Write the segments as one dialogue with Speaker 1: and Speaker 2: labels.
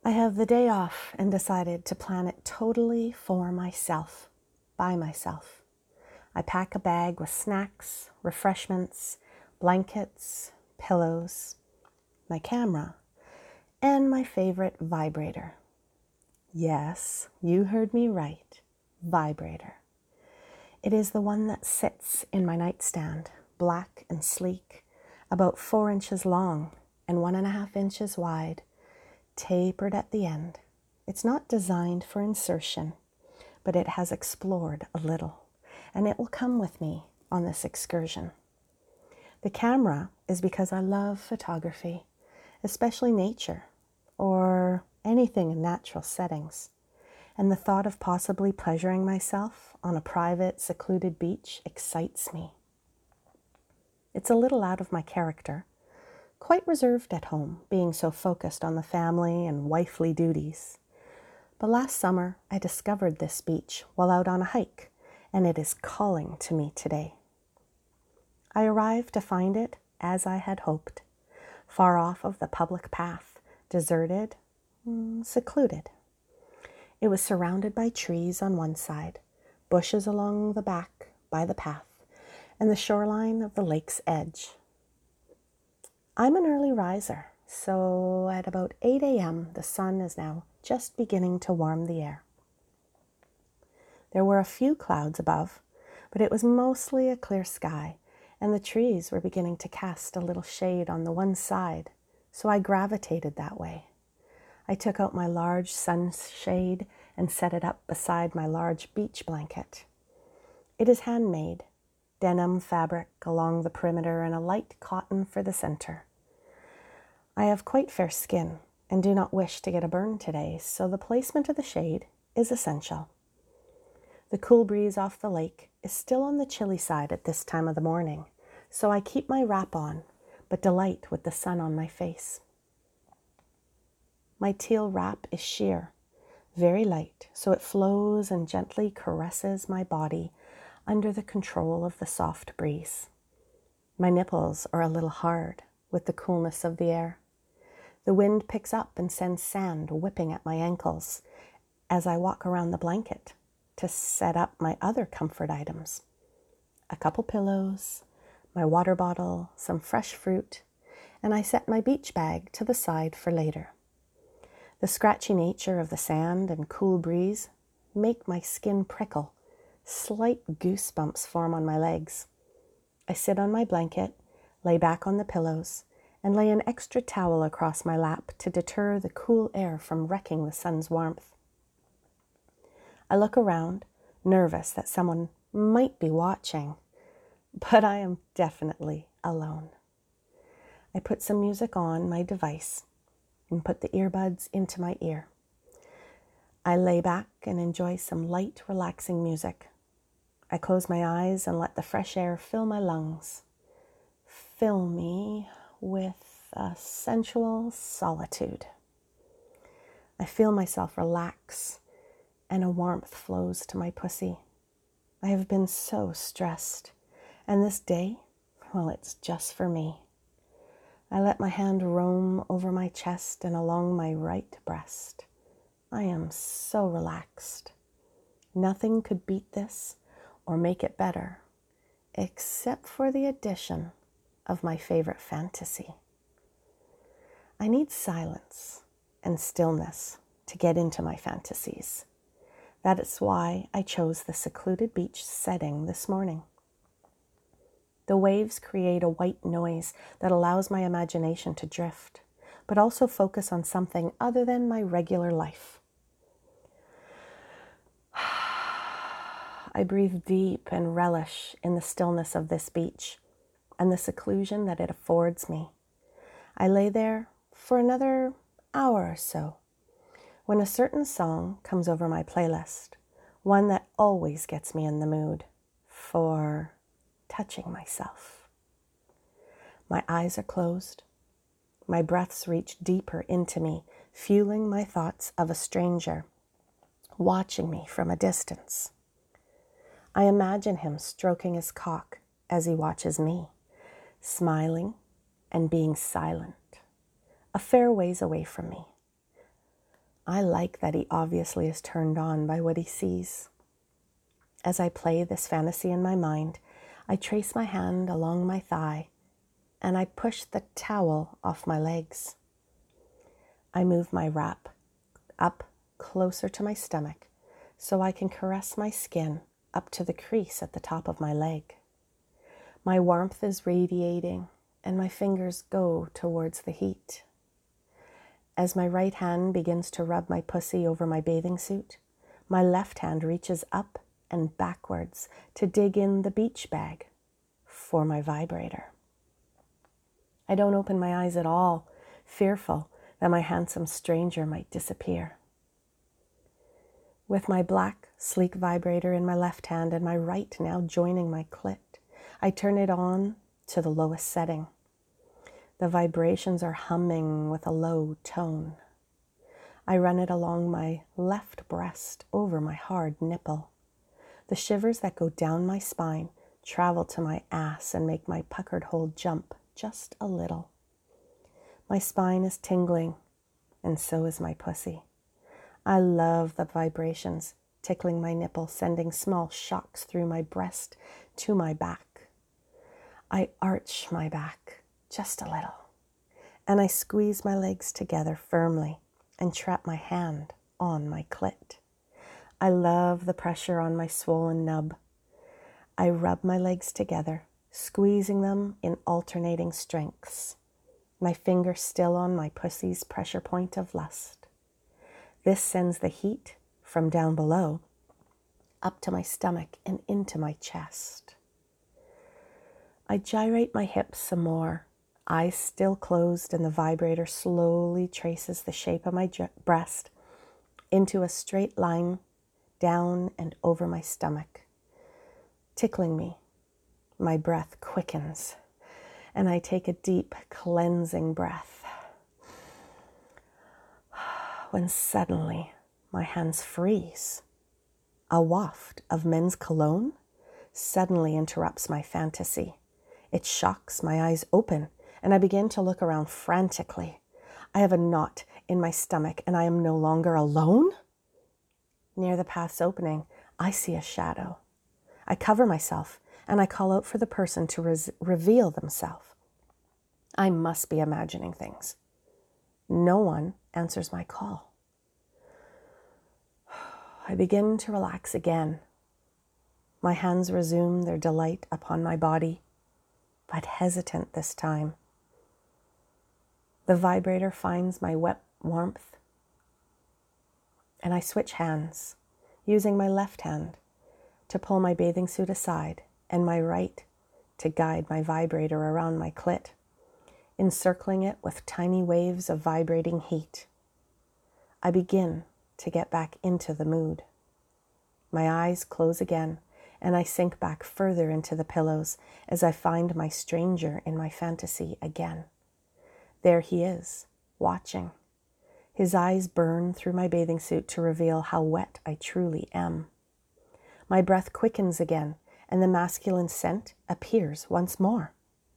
Speaker 1: I have the day off and decided to plan it totally for myself, by myself. I pack a bag with snacks, refreshments, blankets, pillows, my camera, and my favorite vibrator. Yes, you heard me right, vibrator. It is the one that sits in my nightstand, black and sleek, about 4 inches long and 1.5 inches wide, tapered at the end. It's not designed for insertion, but it has explored a little, and it will come with me on this excursion. The camera is because I love photography, especially nature or anything in natural settings, and the thought of possibly pleasuring myself on a private, secluded beach excites me. It's a little out of my character, quite reserved at home, being so focused on the family and wifely duties. But last summer, I discovered this beach while out on a hike, and it is calling to me today. I arrived to find it as I had hoped, far off of the public path, deserted, secluded. It was surrounded by trees on one side, bushes along the back by the path, and the shoreline of the lake's edge. I'm an early riser, so at about 8 a.m. the sun is now just beginning to warm the air. There were a few clouds above, but it was mostly a clear sky, and the trees were beginning to cast a little shade on the one side, so I gravitated that way. I took out my large sunshade and set it up beside my large beach blanket. It is handmade, denim fabric along the perimeter and a light cotton for the center. I have quite fair skin and do not wish to get a burn today, so the placement of the shade is essential. The cool breeze off the lake is still on the chilly side at this time of the morning, so I keep my wrap on, but delight with the sun on my face. My teal wrap is sheer, very light, so it flows and gently caresses my body under the control of the soft breeze. My nipples are a little hard with the coolness of the air. The wind picks up and sends sand whipping at my ankles as I walk around the blanket to set up my other comfort items. A couple pillows, my water bottle, some fresh fruit, and I set my beach bag to the side for later. The scratchy nature of the sand and cool breeze make my skin prickle. Slight goosebumps form on my legs. I sit on my blanket, lay back on the pillows, and lay an extra towel across my lap to deter the cool air from wrecking the sun's warmth. I look around, nervous that someone might be watching, but I am definitely alone. I put some music on my device and put the earbuds into my ear. I lay back and enjoy some light, relaxing music. I close my eyes and let the fresh air fill my lungs. Fill me with a sensual solitude. I feel myself relax and a warmth flows to my pussy. I have been so stressed, and this day, well, it's just for me. I let my hand roam over my chest and along my right breast. I am so relaxed. Nothing could beat this or make it better, except for the addition of my favorite fantasy. I need silence and stillness to get into my fantasies. That is why I chose the secluded beach setting this morning. The waves create a white noise that allows my imagination to drift, but also focus on something other than my regular life. I breathe deep and relish in the stillness of this beach and the seclusion that it affords me. I lay there for another hour or so when a certain song comes over my playlist, one that always gets me in the mood for touching myself. My eyes are closed. My breaths reach deeper into me, fueling my thoughts of a stranger watching me from a distance. I imagine him stroking his cock as he watches me, smiling and being silent, a fair ways away from me. I like that he obviously is turned on by what he sees. As I play this fantasy in my mind, I trace my hand along my thigh and I push the towel off my legs. I move my wrap up closer to my stomach so I can caress my skin up to the crease at the top of my leg. My warmth is radiating and my fingers go towards the heat. As my right hand begins to rub my pussy over my bathing suit, my left hand reaches up and backwards to dig in the beach bag for my vibrator. I don't open my eyes at all, fearful that my handsome stranger might disappear. With my black, sleek vibrator in my left hand and my right now joining my clit, I turn it on to the lowest setting. The vibrations are humming with a low tone. I run it along my left breast over my hard nipple. The shivers that go down my spine travel to my ass and make my puckered hole jump just a little. My spine is tingling, and so is my pussy. I love the vibrations tickling my nipple, sending small shocks through my breast to my back. I arch my back just a little, and I squeeze my legs together firmly and trap my hand on my clit. I love the pressure on my swollen nub. I rub my legs together, squeezing them in alternating strengths, my finger still on my pussy's pressure point of lust. This sends the heat from down below up to my stomach and into my chest. I gyrate my hips some more, eyes still closed, and the vibrator slowly traces the shape of my breast into a straight line down and over my stomach. Tickling me, my breath quickens, and I take a deep, cleansing breath. When suddenly my hands freeze. A waft of men's cologne suddenly interrupts my fantasy. It shocks, my eyes open, and I begin to look around frantically. I have a knot in my stomach, and I am no longer alone. Near the path's opening, I see a shadow. I cover myself, and I call out for the person to reveal themselves. I must be imagining things. No one answers my call. I begin to relax again. My hands resume their delight upon my body, but hesitant this time. The vibrator finds my wet warmth, and I switch hands, using my left hand to pull my bathing suit aside and my right to guide my vibrator around my clit, encircling it with tiny waves of vibrating heat. I begin to get back into the mood. My eyes close again, and I sink back further into the pillows as I find my stranger in my fantasy again. There he is, watching. His eyes burn through my bathing suit to reveal how wet I truly am. My breath quickens again, and the masculine scent appears once more.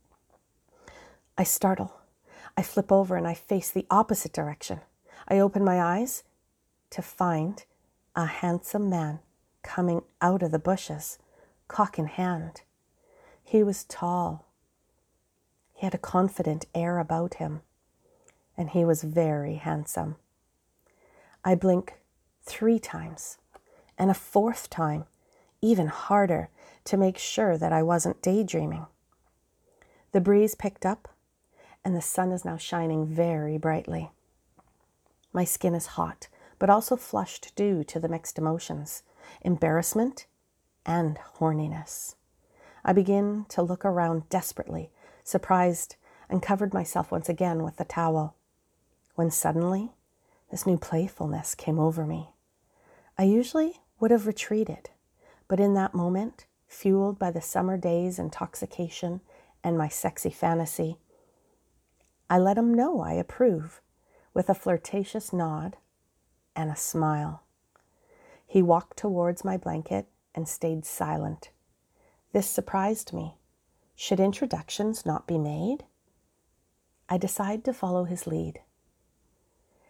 Speaker 1: I startle. I flip over and I face the opposite direction. I open my eyes to find a handsome man coming out of the bushes, cock in hand. He was tall. He had a confident air about him, and he was very handsome. I blink 3 times, and a 4th time, even harder, to make sure that I wasn't daydreaming. The breeze picked up, and the sun is now shining very brightly. My skin is hot, but also flushed due to the mixed emotions, embarrassment and horniness. I begin to look around desperately, surprised, and covered myself once again with the towel, when suddenly this new playfulness came over me. I usually would have retreated, but in that moment, fueled by the summer day's intoxication and my sexy fantasy, I let him know I approve with a flirtatious nod and a smile. He walked towards my blanket and stayed silent. This surprised me. Should introductions not be made? I decide to follow his lead.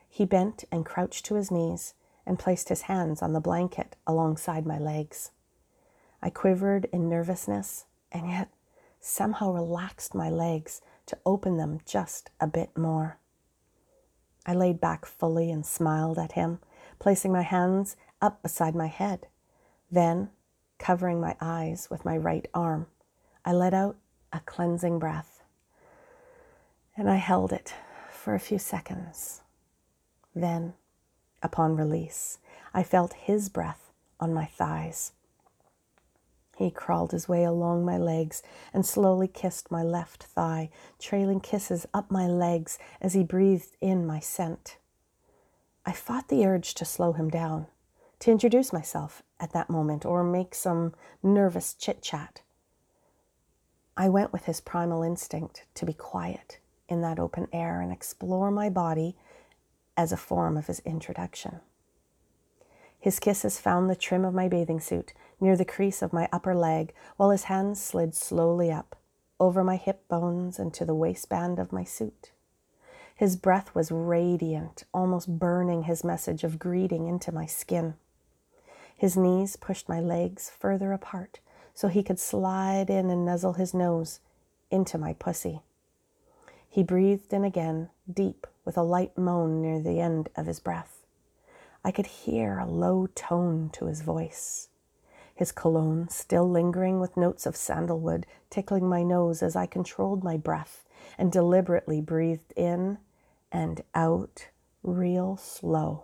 Speaker 1: He bent and crouched to his knees and placed his hands on the blanket alongside my legs. I quivered in nervousness and yet somehow relaxed my legs to open them just a bit more. I laid back fully and smiled at him, placing my hands up beside my head. Then, covering my eyes with my right arm, I let out a cleansing breath. And I held it for a few seconds. Then, upon release, I felt his breath on my thighs. He crawled his way along my legs and slowly kissed my left thigh, trailing kisses up my legs as he breathed in my scent. I fought the urge to slow him down, to introduce myself at that moment or make some nervous chit-chat. I went with his primal instinct to be quiet in that open air and explore my body as a form of his introduction. His kisses found the trim of my bathing suit near the crease of my upper leg, while his hands slid slowly up, over my hip bones and to the waistband of my suit. His breath was radiant, almost burning his message of greeting into my skin. His knees pushed my legs further apart so he could slide in and nuzzle his nose into my pussy. He breathed in again, deep, with a light moan near the end of his breath. I could hear a low tone to his voice. His cologne, still lingering with notes of sandalwood, tickling my nose as I controlled my breath and deliberately breathed in and out real slow.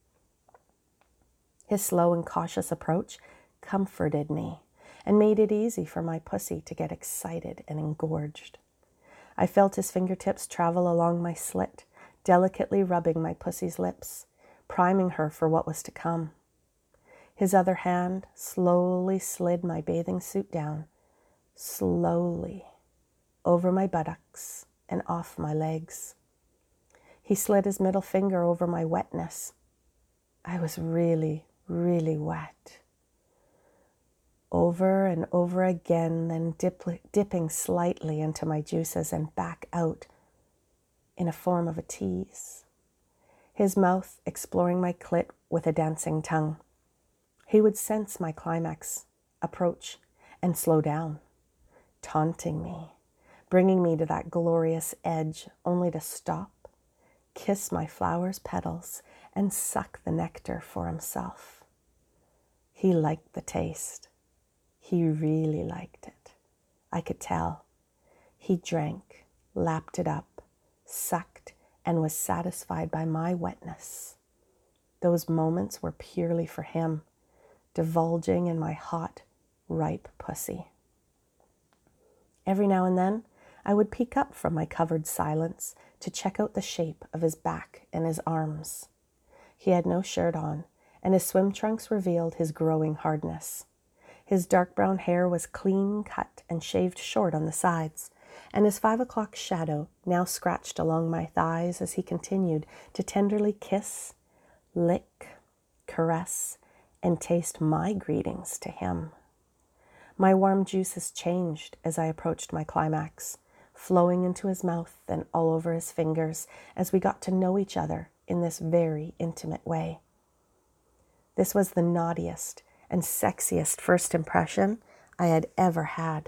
Speaker 1: His slow and cautious approach comforted me and made it easy for my pussy to get excited and engorged. I felt his fingertips travel along my slit, delicately rubbing my pussy's lips, priming her for what was to come. His other hand slowly slid my bathing suit down, slowly, over my buttocks and off my legs. He slid his middle finger over my wetness. I was really, really wet. Over and over again, then dipping slightly into my juices and back out in a form of a tease. His mouth exploring my clit with a dancing tongue. He would sense my climax, approach, and slow down, taunting me, bringing me to that glorious edge, only to stop, kiss my flower's petals, and suck the nectar for himself. He liked the taste. He really liked it. I could tell. He drank, lapped it up, sucked, and was satisfied by my wetness. Those moments were purely for him, divulging in my hot, ripe pussy. Every now and then, I would peek up from my covered silence to check out the shape of his back and his arms. He had no shirt on, and his swim trunks revealed his growing hardness. His dark brown hair was clean cut and shaved short on the sides, and his 5 o'clock shadow now scratched along my thighs as he continued to tenderly kiss, lick, caress, and taste my greetings to him. My warm juices changed as I approached my climax, flowing into his mouth and all over his fingers as we got to know each other in this very intimate way. This was the naughtiest and sexiest first impression I had ever had.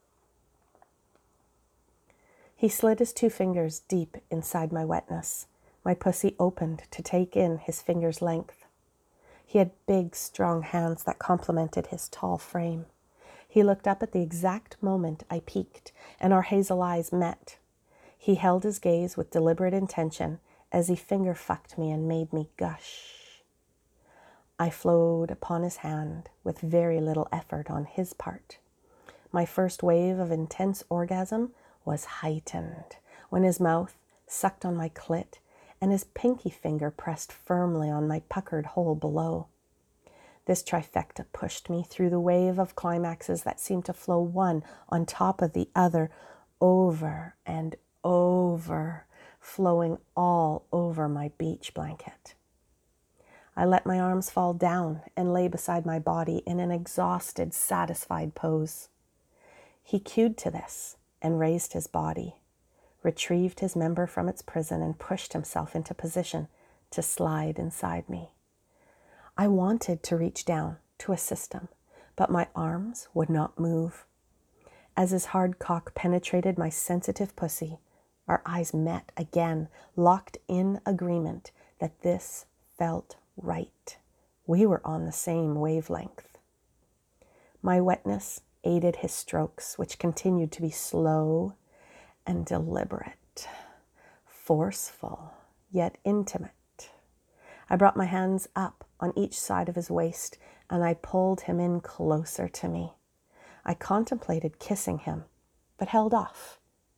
Speaker 1: He slid his 2 fingers deep inside my wetness. My pussy opened to take in his finger's length. He had big, strong hands that complemented his tall frame. He looked up at the exact moment I peeked, and our hazel eyes met. He held his gaze with deliberate intention as he finger-fucked me and made me gush. I flowed upon his hand with very little effort on his part. My first wave of intense orgasm was heightened when his mouth sucked on my clit and his pinky finger pressed firmly on my puckered hole below. This trifecta pushed me through the wave of climaxes that seemed to flow one on top of the other, over and over, flowing all over my beach blanket. I let my arms fall down and lay beside my body in an exhausted, satisfied pose. He cued to this and raised his body, retrieved his member from its prison, and pushed himself into position to slide inside me. I wanted to reach down to assist him, but my arms would not move. As his hard cock penetrated my sensitive pussy, our eyes met again, locked in agreement that this felt right. We were on the same wavelength. My wetness aided his strokes, which continued to be slow and deliberate, forceful, yet intimate. I brought my hands up on each side of his waist, and I pulled him in closer to me. I contemplated kissing him, but held off.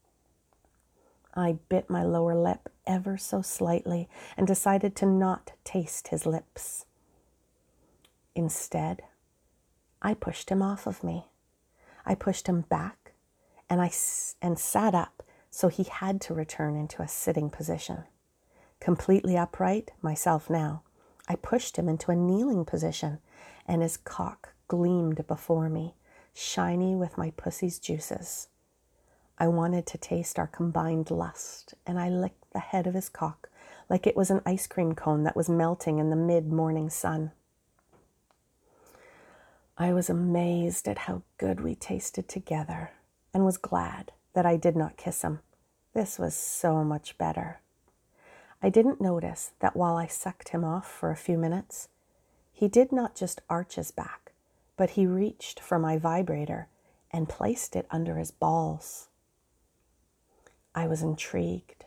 Speaker 1: I bit my lower lip ever so slightly and decided to not taste his lips. Instead, I pushed him off of me. I pushed him back and sat up, so he had to return into a sitting position. Completely upright, myself now, I pushed him into a kneeling position, and his cock gleamed before me, shiny with my pussy's juices. I wanted to taste our combined lust, and I licked the head of his cock like it was an ice cream cone that was melting in the mid-morning sun. I was amazed at how good we tasted together and was glad that I did not kiss him. This was so much better. I didn't notice that while I sucked him off for a few minutes, he did not just arch his back, but he reached for my vibrator and placed it under his balls. I was intrigued.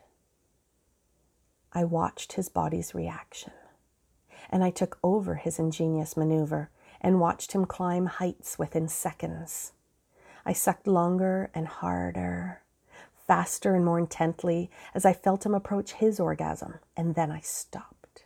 Speaker 1: I watched his body's reaction, and I took over his ingenious maneuver and watched him climb heights within seconds. I sucked longer and harder, faster and more intently as I felt him approach his orgasm, and then I stopped.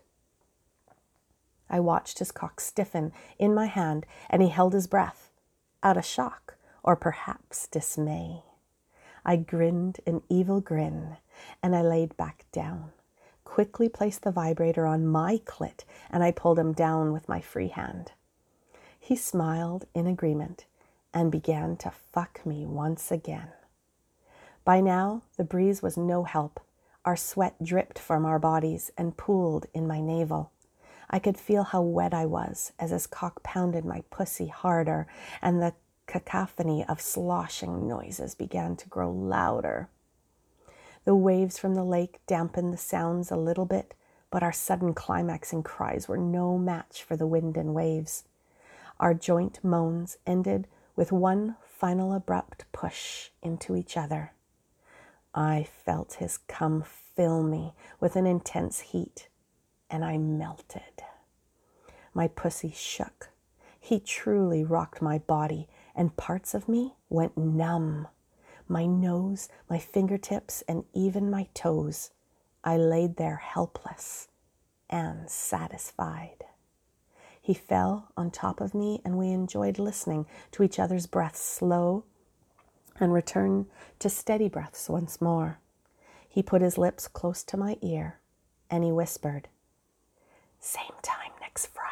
Speaker 1: I watched his cock stiffen in my hand, and he held his breath, out of shock or perhaps dismay. I grinned an evil grin, and I laid back down, quickly placed the vibrator on my clit, and I pulled him down with my free hand. He smiled in agreement and began to fuck me once again. By now, the breeze was no help. Our sweat dripped from our bodies and pooled in my navel. I could feel how wet I was as his cock pounded my pussy harder, and the cacophony of sloshing noises began to grow louder. The waves from the lake dampened the sounds a little bit, but our sudden climaxing cries were no match for the wind and waves. Our joint moans ended with one final abrupt push into each other. I felt his cum fill me with an intense heat, and I melted. My pussy shook. He truly rocked my body, and parts of me went numb. My nose, my fingertips, and even my toes. I laid there helpless and satisfied. He fell on top of me, and we enjoyed listening to each other's breaths slow and returned to steady breaths once more. He put his lips close to my ear, and he whispered, "Same time next Friday."